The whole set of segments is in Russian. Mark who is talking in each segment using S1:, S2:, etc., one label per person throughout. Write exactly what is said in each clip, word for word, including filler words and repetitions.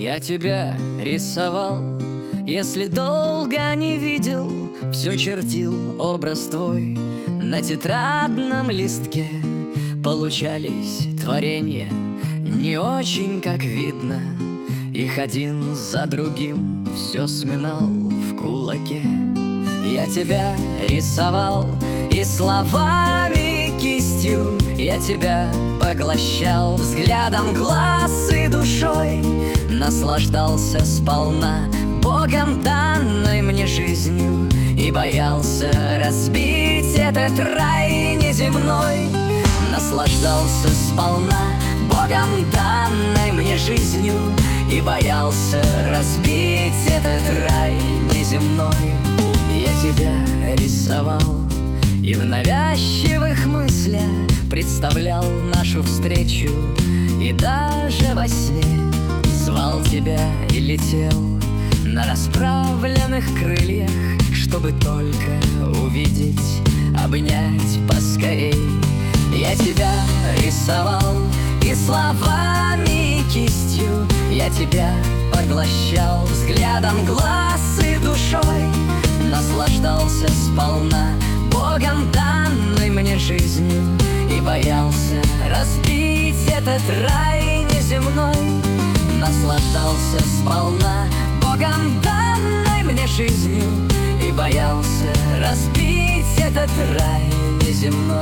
S1: Я тебя рисовал, если долго не видел, все чертил образ твой на тетрадном листке. Получались творения не очень, как видно, их один за другим все сминал в кулаке. Я тебя рисовал и словами, кистью, я тебя поглощал взглядом глаз и душой, наслаждался сполна Богом данной мне жизнью и боялся разбить этот рай неземной. Наслаждался сполна Богом данной мне жизнью и боялся разбить этот рай неземной. Я тебя рисовал и в навязчивых мыслях представлял нашу встречу, и даже во сне звал тебя и летел на расправленных крыльях, чтобы только увидеть, обнять поскорей. Я тебя рисовал и словами, и кистью, я тебя поглощал взглядом глаз и душой, наслаждался сполна Богом данной мне жизнью и боялся разбить этот рай неземной. Наслаждался сполна Богом данной мне жизнью и боялся разбить этот рай неземной.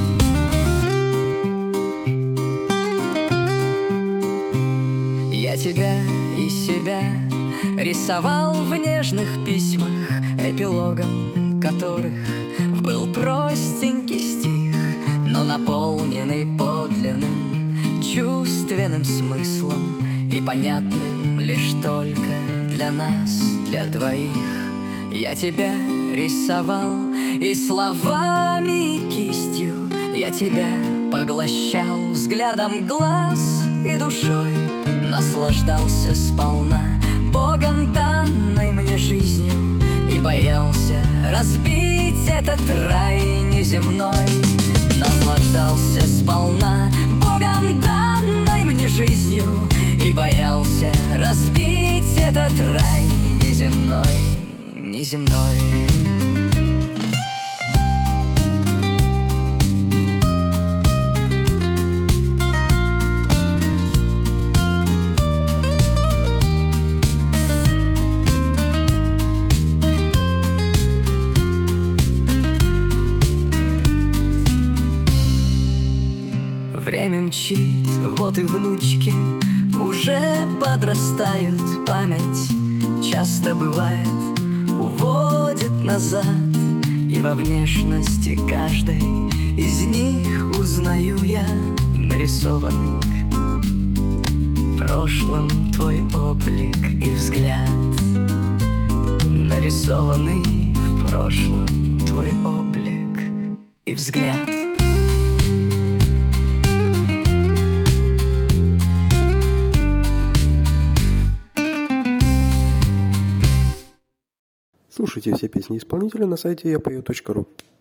S1: Я тебя и себя рисовал в нежных письмах, эпилогом которых был простенький стих, но наполненный подлинным чувственным смыслом и понятным лишь только для нас, для двоих. Я тебя рисовал и словами, и кистью, я тебя поглощал взглядом глаз и душой, наслаждался сполна Богом данной мне жизнью и боялся разбить этот рай неземной. Наслаждался сполна Богом данной мне жизнью и боялся разбить этот рай неземной, неземной. Время мчит, вот и внучки уже подрастают. Память часто бывает, уводит назад, и во внешности каждой из них узнаю я нарисованный в прошлом твой облик и взгляд. Нарисованный в прошлом твой облик и взгляд.
S2: Слушайте все песни исполнителя на сайте я пою точка ру.